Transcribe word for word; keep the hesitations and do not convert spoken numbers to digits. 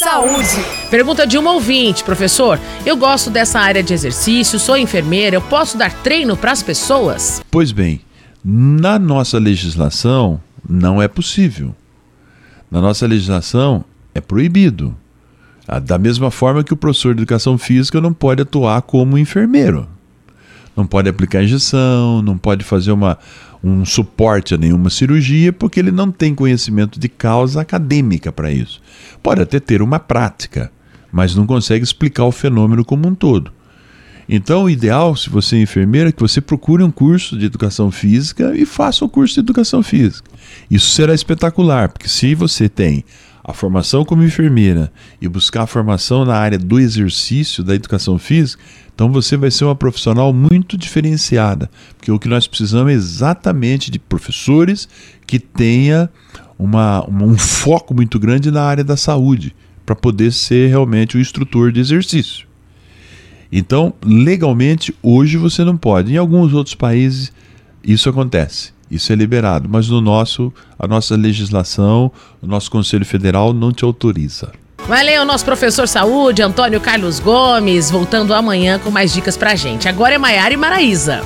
saúde. Pergunta de uma ouvinte, professor. Eu gosto dessa área de exercício, sou enfermeira, eu posso dar treino para as pessoas? Pois bem, na nossa legislação não é possível. Na nossa legislação é proibido. Da mesma forma que o professor de educação física não pode atuar como enfermeiro. Não pode aplicar injeção, não pode fazer uma, um suporte a nenhuma cirurgia, porque ele não tem conhecimento de causa acadêmica para isso. Pode até ter uma prática, mas não consegue explicar o fenômeno como um todo. Então, o ideal, se você é enfermeira, é que você procure um curso de educação física e faça o curso de educação física. Isso será espetacular, porque se você tem a formação como enfermeira e buscar a formação na área do exercício, da educação física, então você vai ser uma profissional muito diferenciada, porque o que nós precisamos é exatamente de professores que tenham uma, uma, um foco muito grande na área da saúde, para poder ser realmente o instrutor de exercício. Então, legalmente, hoje você não pode. Em alguns outros países isso acontece. Isso é liberado, mas no nosso, a nossa legislação, o nosso Conselho Federal não te autoriza. Valeu, nosso professor Saúde, Antônio Carlos Gomes, voltando amanhã com mais dicas pra gente. Agora é Maiara e Maraísa.